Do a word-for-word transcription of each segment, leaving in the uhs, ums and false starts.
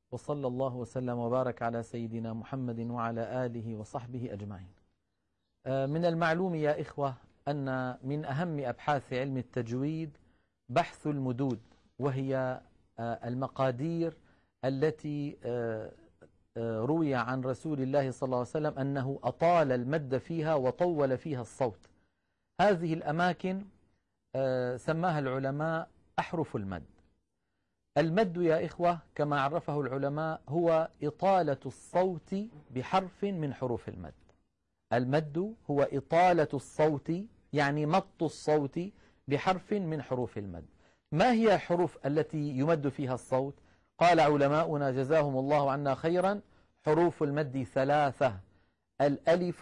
وصلى الله وسلم وبارك على سيدنا محمد وعلى آله وصحبه أجمعين. من المعلوم يا إخوة أن من أهم أبحاث علم التجويد بحث المدود، وهي المقادير التي روي عن رسول الله صلى الله عليه وسلم أنه أطال المد فيها وطول فيها الصوت. هذه الأماكن سماها العلماء أحرف المد. المد يا إخوة كما عرفه العلماء هو إطالة الصوت بحرف من حروف المد. المد هو إطالة الصوت، يعني مط الصوت بحرف من حروف المد. ما هي الحروف التي يمد فيها الصوت؟ قال علماؤنا جزاهم الله عنا خيرا: حروف المد ثلاثة: الألف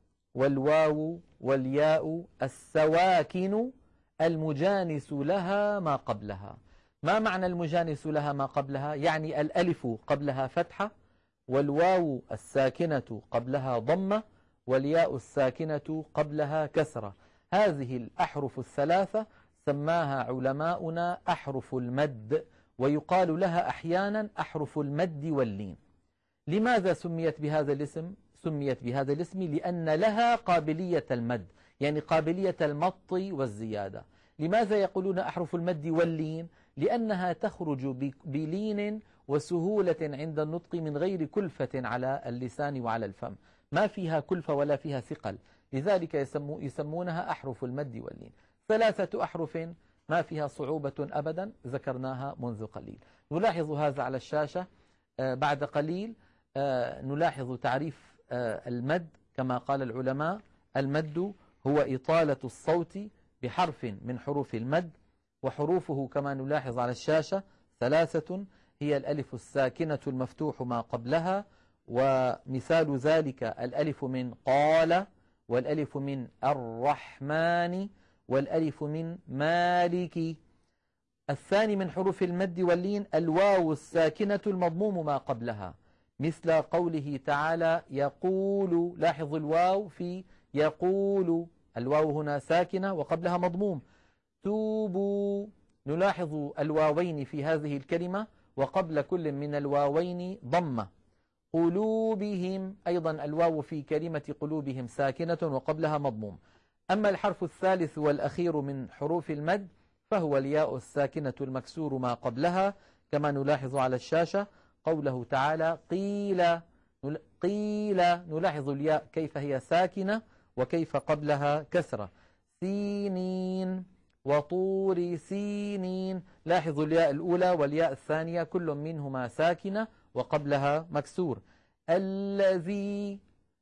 والواو والياء السواكن المجانس لها ما قبلها. ما معنى المجانس لها ما قبلها؟ يعني الألف قبلها فتحة، والواو الساكنة قبلها ضمة، والياء الساكنة قبلها كسرة. هذه الأحرف الثلاثة سماها علماؤنا أحرف المد، ويقال لها أحيانا أحرف المد واللين. لماذا سميت بهذا الاسم؟ سميت بهذا الاسم لأن لها قابلية المد، يعني قابلية المط والزيادة. لماذا يقولون أحرف المد واللين؟ لأنها تخرج بلين وسهولة عند النطق من غير كلفة على اللسان وعلى الفم، ما فيها كلفة ولا فيها ثقل، لذلك يسمو يسمونها أحرف المد واللين. ثلاثة أحرف ما فيها صعوبة أبدا، ذكرناها منذ قليل. نلاحظ هذا على الشاشة. آه بعد قليل آه نلاحظ تعريف آه المد. كما قال العلماء: المد هو إطالة الصوت بحرف من حروف المد، وحروفه كما نلاحظ على الشاشة ثلاثة: هي الألف الساكنة المفتوح ما قبلها، ومثال ذلك الألف من قال، والألف من الرحمن، والألف من مالك. الثاني من حروف المد واللين الواو الساكنة المضموم ما قبلها، مثل قوله تعالى: يقول. لاحظ الواو في يقول، الواو هنا ساكنة وقبلها مضموم. توبوا، نلاحظ الواوين في هذه الكلمة وقبل كل من الواوين ضمة. قلوبهم، أيضا الواو في كلمة قلوبهم ساكنة وقبلها مضموم. أما الحرف الثالث والأخير من حروف المد فهو الياء الساكنة المكسور ما قبلها، كما نلاحظ على الشاشة قوله تعالى: قيل. قيل، نلاحظ الياء كيف هي ساكنة وكيف قبلها كسرة. سينين وطور سينين، لاحظوا الياء الأولى والياء الثانية كل منهما ساكنة وقبلها مكسور. الذي،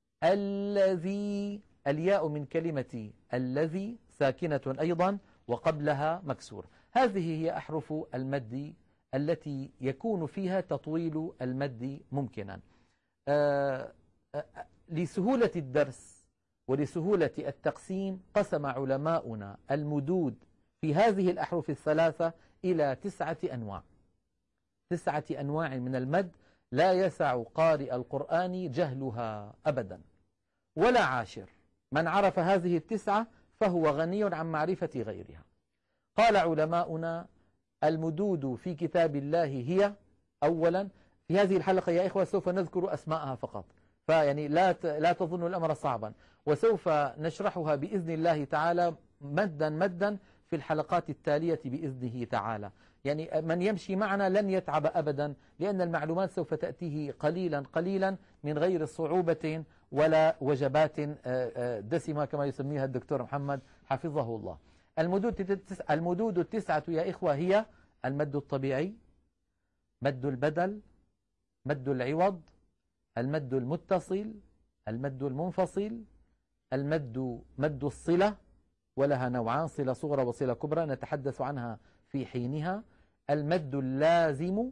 الذي، الياء من كلمة الذي ساكنة أيضا وقبلها مكسور. هذه هي أحرف المد التي يكون فيها تطويل المد ممكنا. آه آه لسهولة الدرس ولسهولة التقسيم قسم علماؤنا المدود في هذه الأحرف الثلاثة إلى تسعة أنواع. تسعة أنواع من المد لا يسع قارئ القرآن جهلها أبدا ولا عاشر. من عرف هذه التسعة فهو غني عن معرفة غيرها. قال علماؤنا: المدود في كتاب الله هي، أولا، في هذه الحلقة يا إخوة سوف نذكر أسماءها فقط، فيعني لا لا تظنوا الأمر صعبا، وسوف نشرحها بإذن الله تعالى مدا مدا في الحلقات التالية بإذنه تعالى. يعني من يمشي معنا لن يتعب أبدا، لأن المعلومات سوف تأتيه قليلا قليلا من غير صعوبة ولا وجبات دسمة كما يسميها الدكتور محمد حفظه الله. المدود المدود التسعة يا إخوة هي: المد الطبيعي، مد البدل، مد العوض، المد المتصل، المد المنفصل، المد مد الصلة، ولها نوعان: صلة صغرى وصلة كبرى نتحدث عنها في حينها، المد اللازم،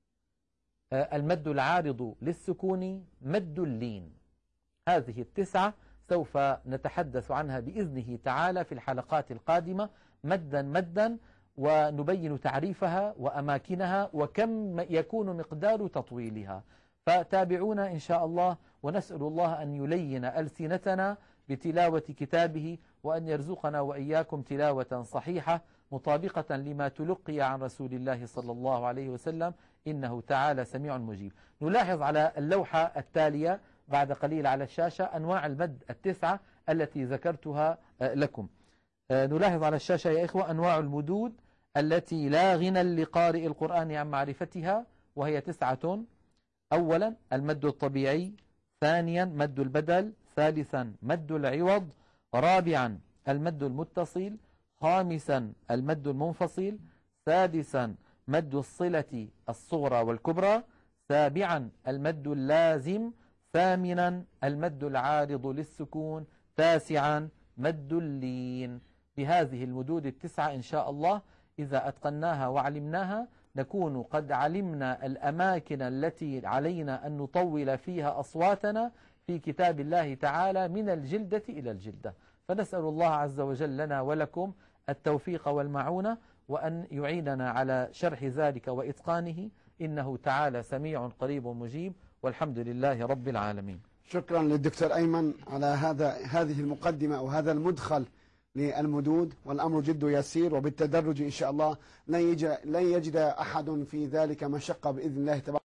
المد العارض للسكون، مد اللين. هذه التسعة سوف نتحدث عنها بإذنه تعالى في الحلقات القادمة مدا مدا، ونبين تعريفها وأماكنها وكم يكون مقدار تطويلها. فتابعونا إن شاء الله، ونسأل الله أن يلين ألسنتنا بتلاوة كتابه، وأن يرزقنا وإياكم تلاوة صحيحة مطابقة لما تلقي عن رسول الله صلى الله عليه وسلم، إنه تعالى سميع مجيب. نلاحظ على اللوحة التالية بعد قليل على الشاشة أنواع المد التسعة التي ذكرتها لكم. نلاحظ على الشاشة يا إخوة أنواع المدود التي لا غنى لقارئ القرآن عن معرفتها، وهي تسعة. أولا المد الطبيعي، ثانيا مد البدل، ثالثا مد العوض، رابعا المد المتصل، خامسا المد المنفصل، سادسا مد الصلة الصغرى والكبرى، سابعا المد اللازم، ثامنا المد العارض للسكون، تاسعا مد اللين. بهذه المدود التسعة إن شاء الله إذا أتقناها وعلمناها نكون قد علمنا الأماكن التي علينا أن نطول فيها أصواتنا في كتاب الله تعالى من الجلدة إلى الجلدة. فنسأل الله عز وجل لنا ولكم التوفيق والمعونة، وأن يعيننا على شرح ذلك وإتقانه، إنه تعالى سميع قريب مجيب، والحمد لله رب العالمين. شكرا للدكتور أيمن على هذا هذه المقدمة أو هذا المدخل للمدود، والأمر جد يسير، وبالتدرج إن شاء الله لن يجد أحد في ذلك مشقة بإذن الله تبارك